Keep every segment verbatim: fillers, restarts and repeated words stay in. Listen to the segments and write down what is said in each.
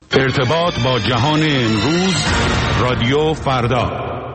ارتباط با جهان امروز، رادیو فردا.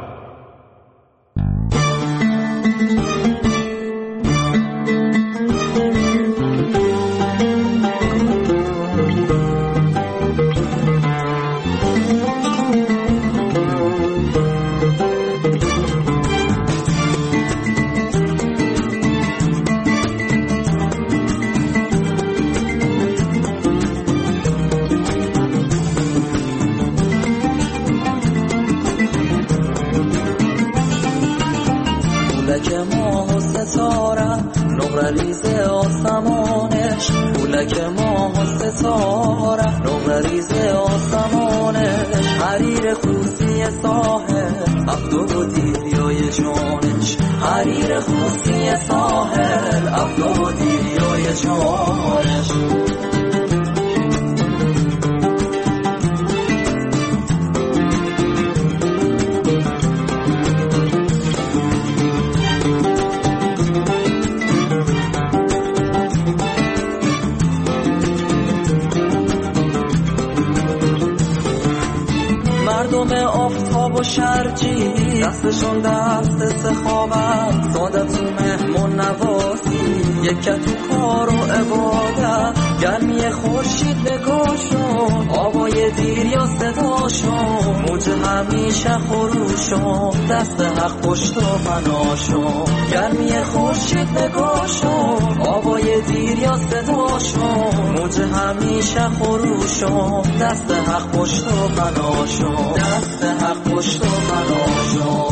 دستشون دست سخاوت، سادت و مهمون نوازی، یکت تو کار و عبادت، گرمی خورشید نگاهشون، آوای دیر یا صداشون، موج همیشه خروشون، دست حق پشت و پناشون، گرمی خورشید نگاهشون، آوای دیر یا صداشون، موج همیشه خروشون، دست حق پشت و پناشون، دست حق پشت و پناشون.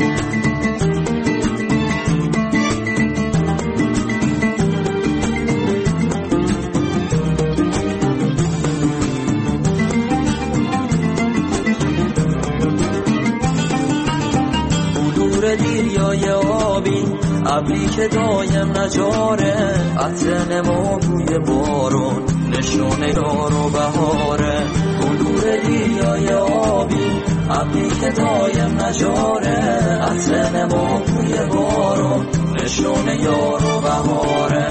دیریای آبی ابری که دایم نجاره، عطر نما بوی بارون، نشونه یار و بهاره. بلور دیریای آبی ابری که دایم نجاره، عطر نما بوی بارون، نشونه یار و بهاره.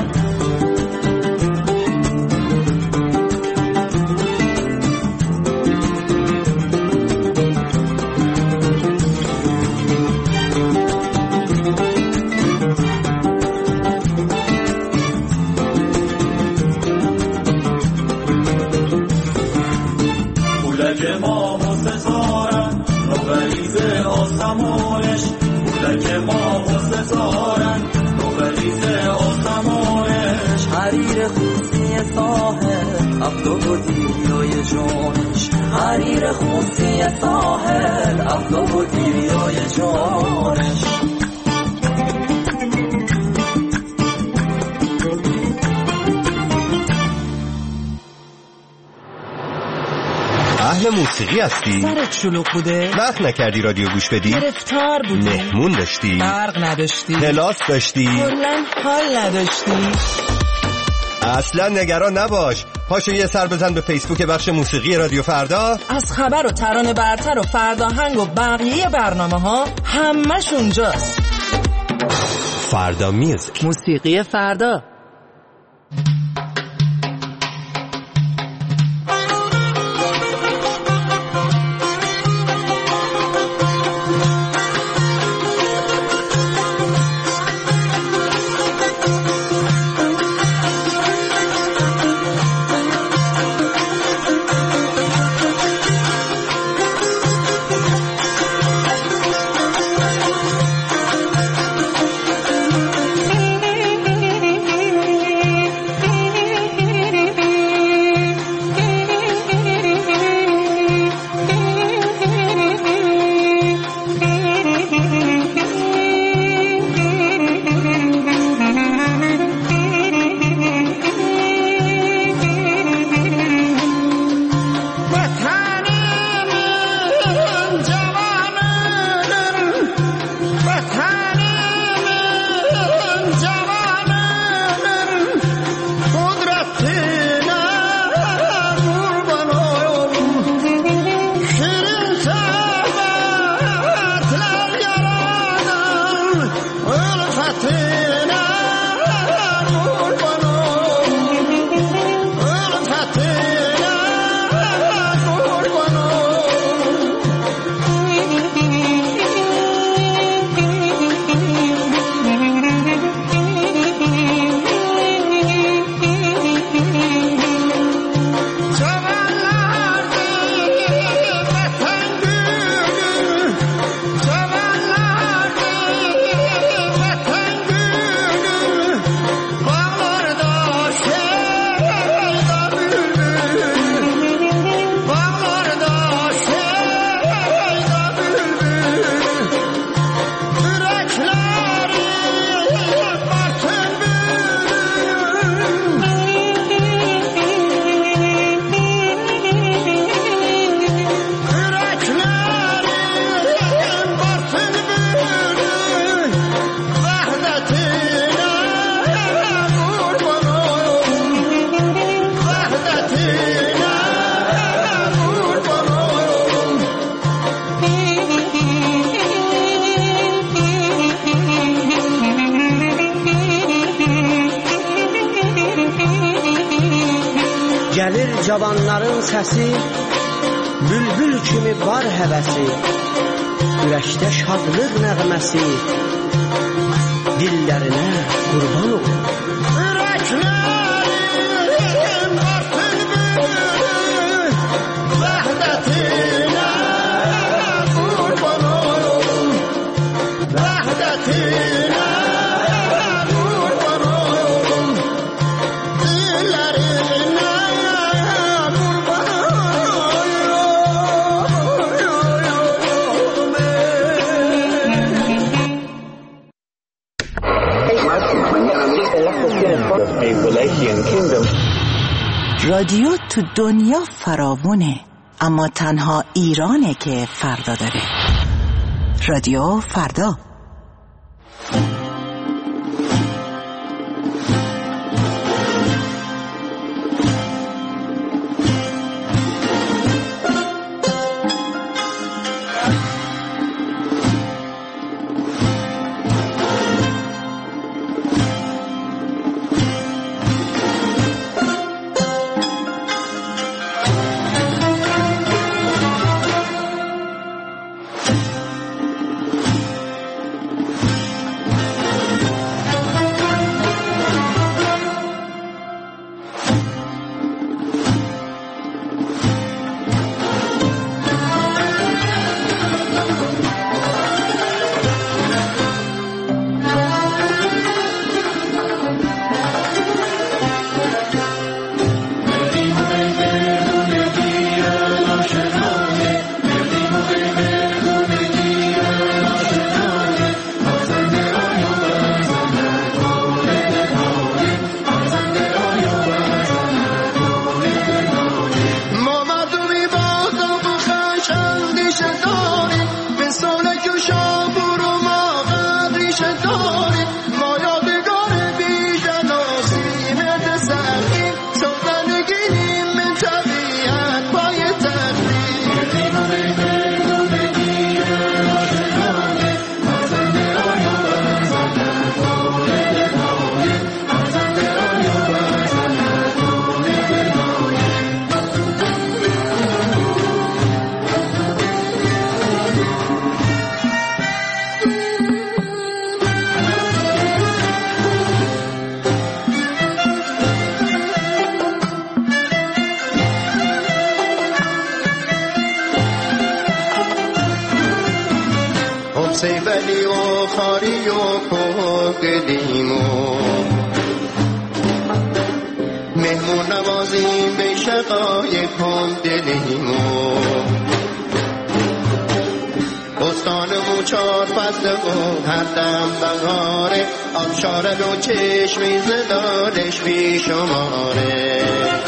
حریر خوصی ساحل افتاب و دیریای جانش، حریر خوصی ساحل افتاب و دیریای جانش. اهل موسیقی هستی؟ سرت شلوغ بوده؟ وقت نکردی رادیو گوش بدی؟ گرفتار بودی؟ مهمون داشتی؟ برق نداشتی؟ کلاس داشتی؟ کلاً حال نداشتی؟ اصلا نگران نباش، پاشو یه سر بزن به فیسبوک بخش موسیقی رادیو فردا. از خبر و ترانه برتر و فرداهنگ و بقیه برنامه ها همش اونجاست. فردا میوزیک، موسیقی فردا. Gəlir cavanların səsi, bülbül kimi var həvəsi, ürəkdə şadlıq nəğməsi, dillərinə qurban olur. Ürəklərim artıq bülbül, vəhdətinə qurban olur, vəhdətinə. رادیو تو دنیا فراوونه، اما تنها ایرانه که فردا داره. رادیو فردا. سیبلی و خاری و کوکلیم و مهمون نوازیم به شقای کم دلیم و بستان و چار فصل و هر دم بهاره آبشاره و چشمی زدارش بی شماره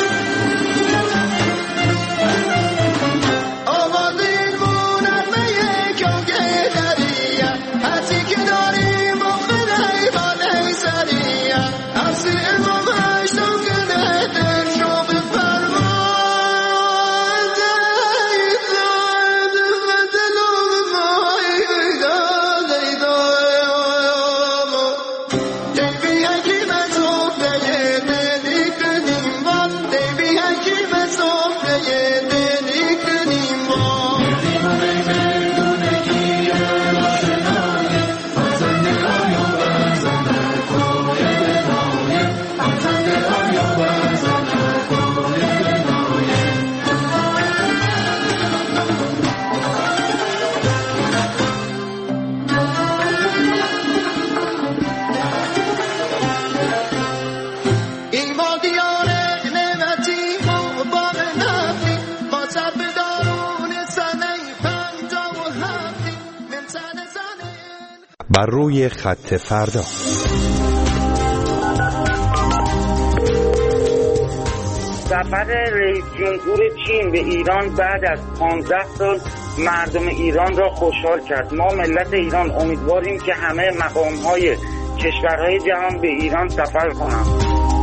بر روی خط فردا. سفر رئیس جمهور چین به ایران بعد از پانزده سال مردم ایران را خوشحال کرد. ما ملت ایران امیدواریم که همه مقام‌های کشورهای جهان به ایران سفر کنند.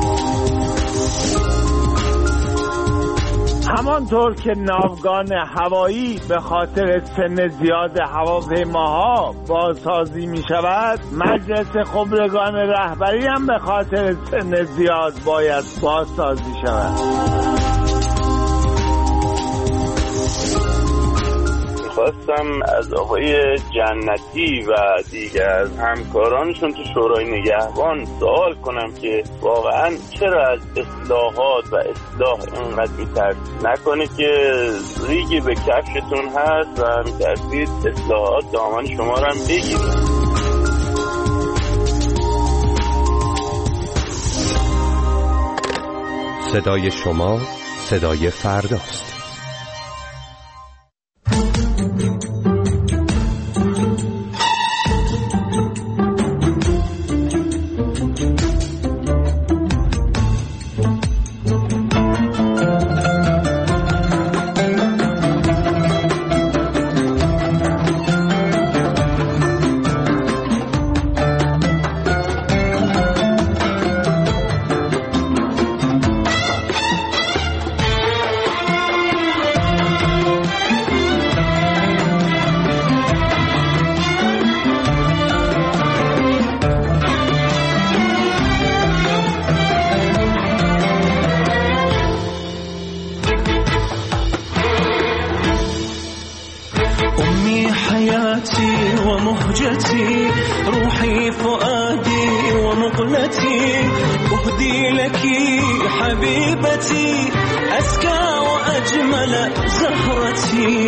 همانطور که ناوگان هوایی به خاطر سن زیاد هواپیماها بازسازی می شود، مجلس خبرگان رهبری هم به خاطر سن زیاد باید بازسازی شود. میخواستم از آقای جنتی و دیگر از همکارانشون تو شورای نگهبان سوال کنم که واقعا چرا از اصلاحات و اصلاح اینقدر میترسید؟ نکنه که ریگی به کفشتون هست و میترسید اصلاحات دامن شما رو هم بگیرید. صدای شما صدای فرداست. ومهجتي روحي فؤادي ومقلتي أهدي لك حبيبتي أزكى وأجمل زهرتي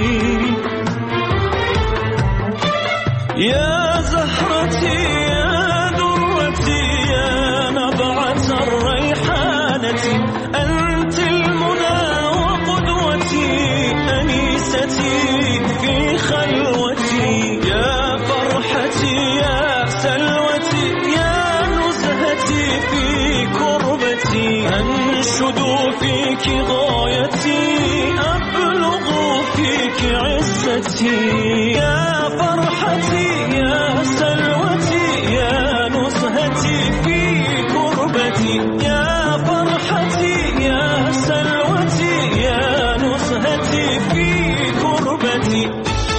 يا زهرتي يا درتي يا نبعة الريحانة أنت المنى وقدوتي أنيستي في خلوتي يا فرحتي يا سلوتي يا نزهتي في كربتي أنشد فيك غايتي أبلغ فيك عزتي يا فرحتي يا سلوتي يا نزهتي في كربتي يا فرحتي يا سلوتي يا نزهتي في كربتي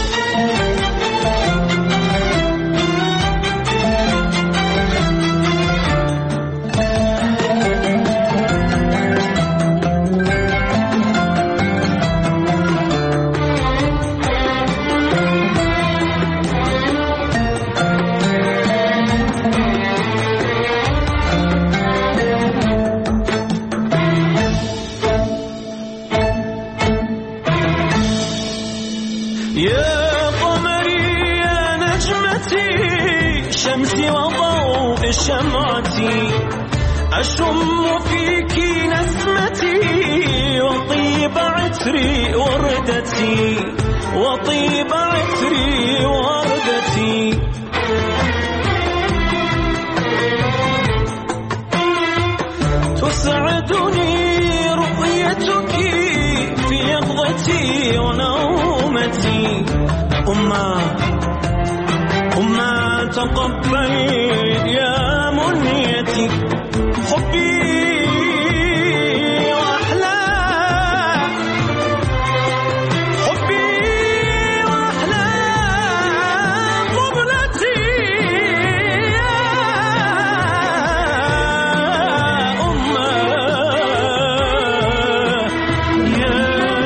يا قمري يا نجمتي شمسي وضوء شمعتي أشم فيك نسمتي وطيب عطري وردتي وطيب عطري وردتي تسعدني رؤيتك في يقظتي ونومتي أما أما تقبل يا منيتي حبي وأحلى حبي وأحلى قبلتي يا أما يا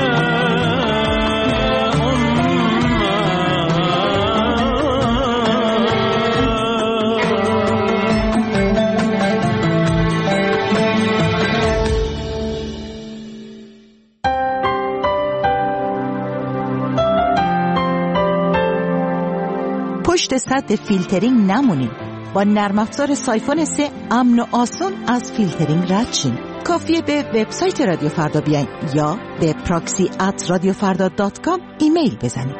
پشت سد فیلترینگ نمونید. با نرم افزار سایفون سه امن و آسان از فیلترینگ رد شین. کافیه به وبسایت رادیو فردا بیاین یا به پراکسی ات رادیو فردا دات کام ایمیل بزنید.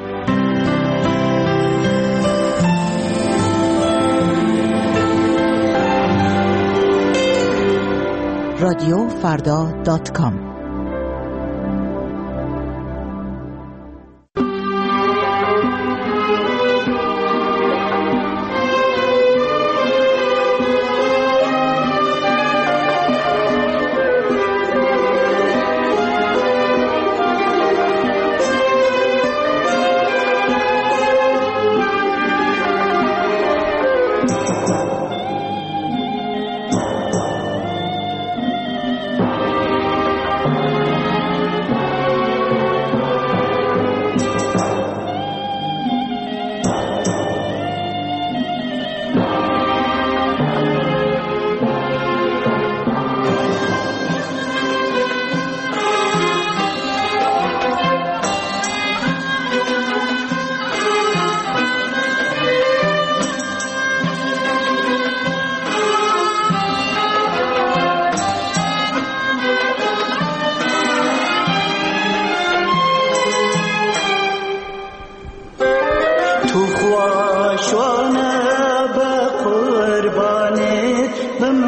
رادیو فردا دات کام.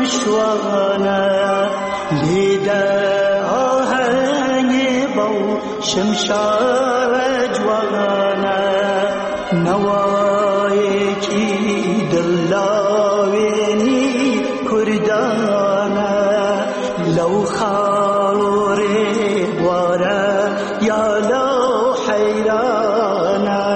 بمشوانه لیده آهنگ با شمشار جوانه نوای کی دلاوینی کردانه لو خاوری بواره یا لو حیرانه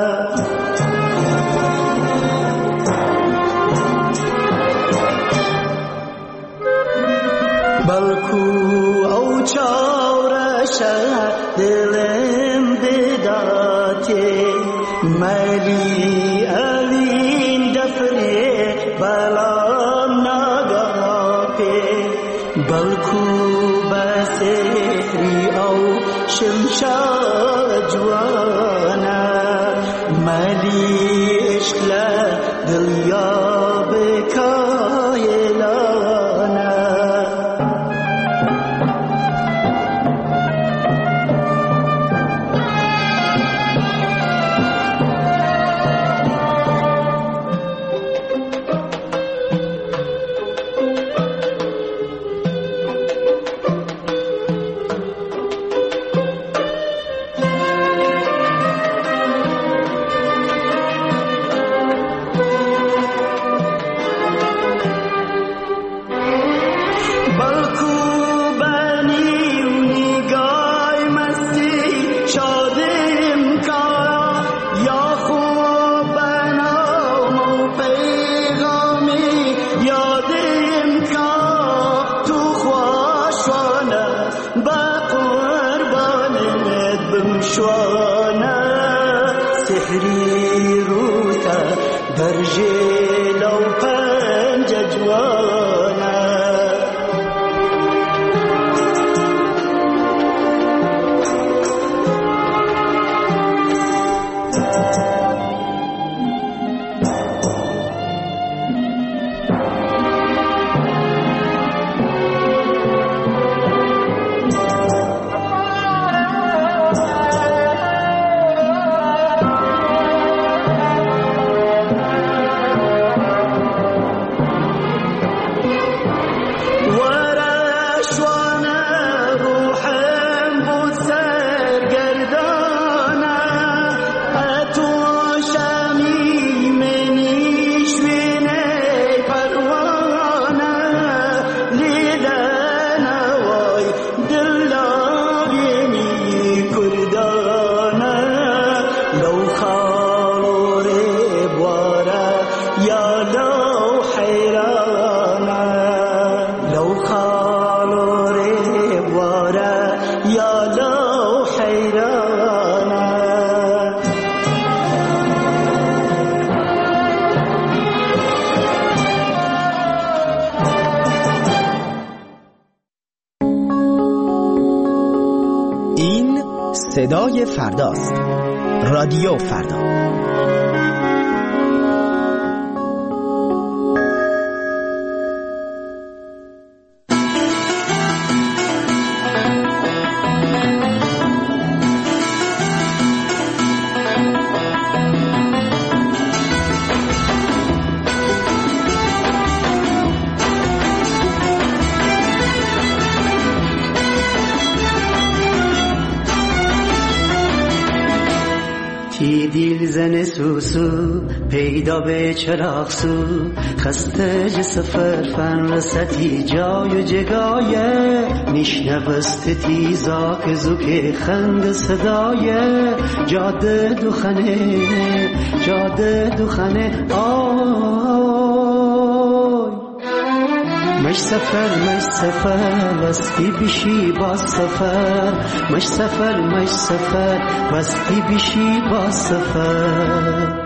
بلکو او چارشه دلم بداتی ملی الین دفنه بلام نگاهی بلکو بسری او شمشاد جوانه ملی عشق دلیا بکایلانه صدای فرداست. رادیو فردا. دیل زن سوسو پیدا به چراغ سو خسته ج سفر فن رستی جای و جگایه میشنوست تیزا که زوک خند صدای جاده دخنه جاده دخنه آی مش سفر مش سفر وستی بشی با سفر مش سفر مش سفر وستی بشی با سفر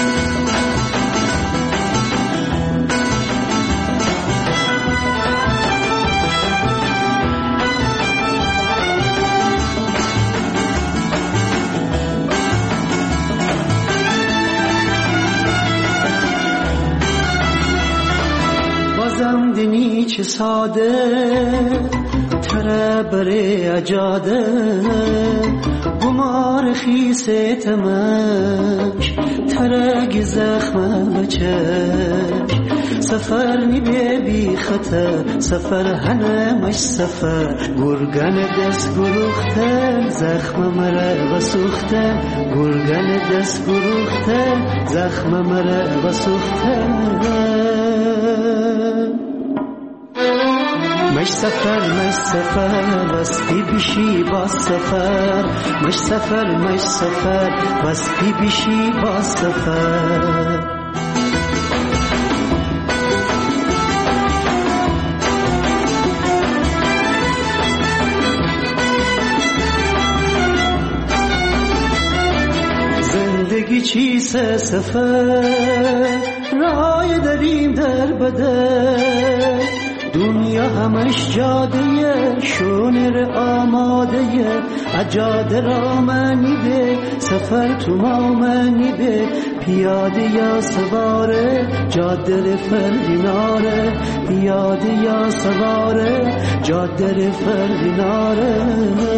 دنی چه ساده تره بره اجاده گمار خیسه تمش تره گی زخم بچش سفر نیبه بی خطر سفر هنه مش سفر گرگن دست گروخته زخم مره و سوخته گرگن دست گروخته زخم مره و سوخته مش سفر مش سفر واستی بیشی با سفر مش سفر مش سفر واستی بیشی با سفر زندگی چیست سفر رای داریم در بدر دنیا همش جاده شونر آماده اجاده را منی به سفر تو ما منی به پیاده یا سواره جاده فردیناره پیاده یا سواره جاده فردیناره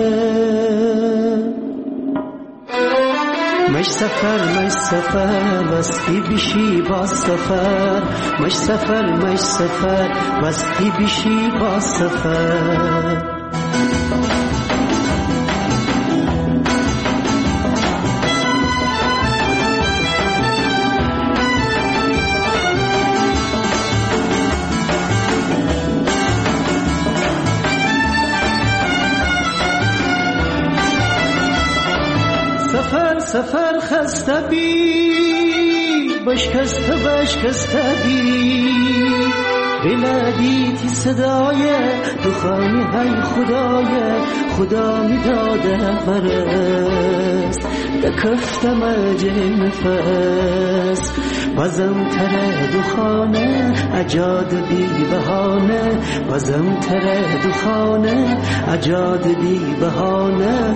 مش سفر مش سفر واستی بیشی با سفر مش سفر مش سفر واستی بیشی با سفر سفر خسته بی بشکسته بشکسته بی بلدیتی صدای دخانی های خدای خدا میداده فرست دکفته مجه نفس بازم تره دخانه اجاد بی بهانه بازم تره دخانه اجاد بی بهانه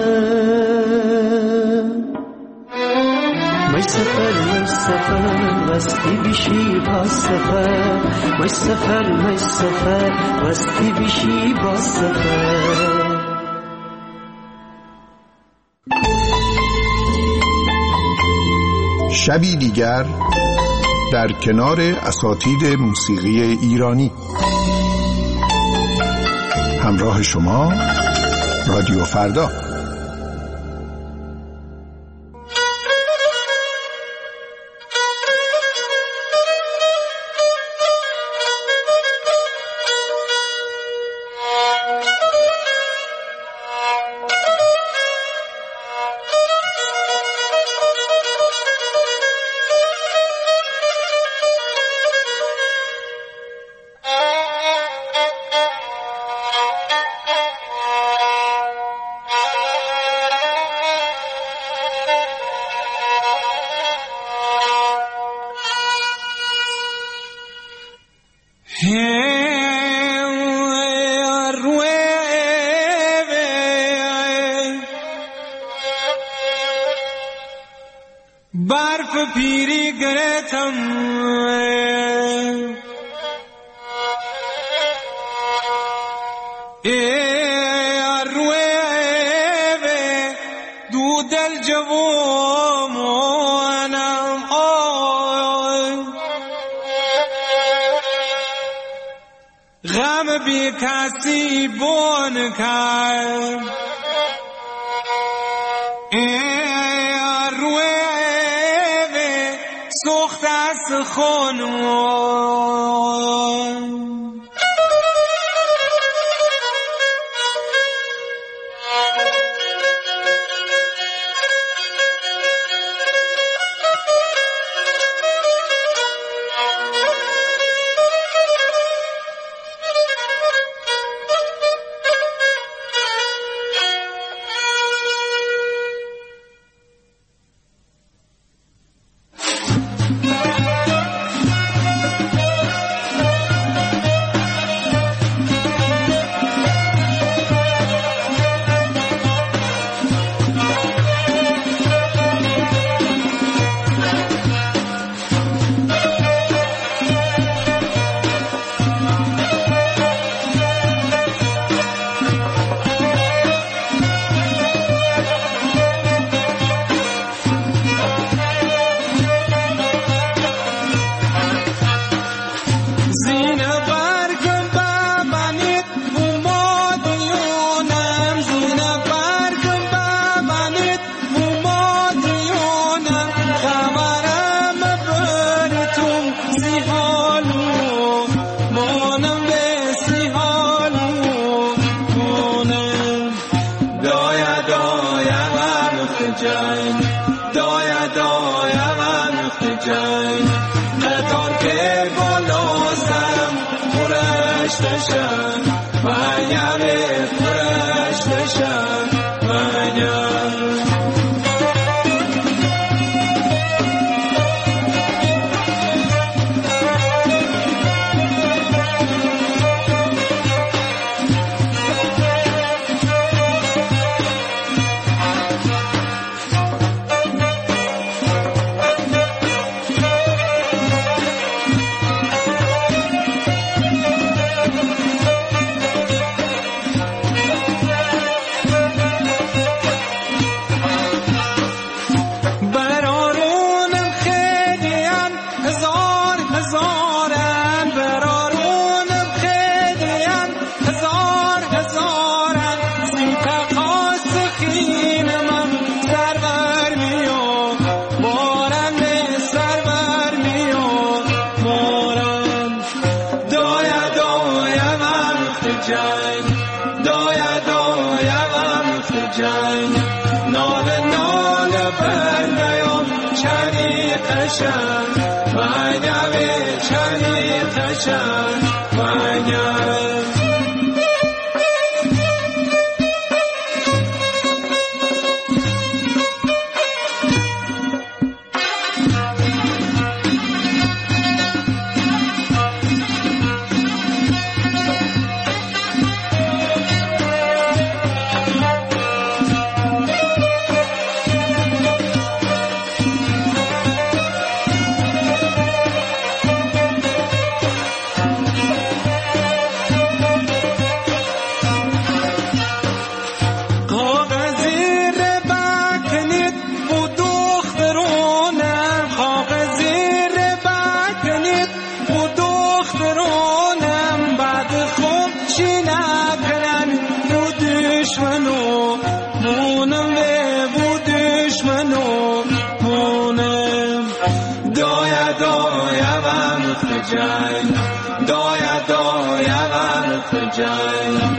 مش سفر مش سفر واستی بیشی با سفر مش سفر مش سفر واستی بیشی با سفر شبی دیگر در کنار اساتید موسیقی ایرانی همراه شما رادیو فردا. برف پیری گرتم روی دو دل جوانم غم بی کسی بون کرد سخت از خانم جنگ دایا دایا وقت جنگ قطار که بالا سرم پرش دشم منیم پرش دشم منیم جنگ دایا دایا وقت جنگ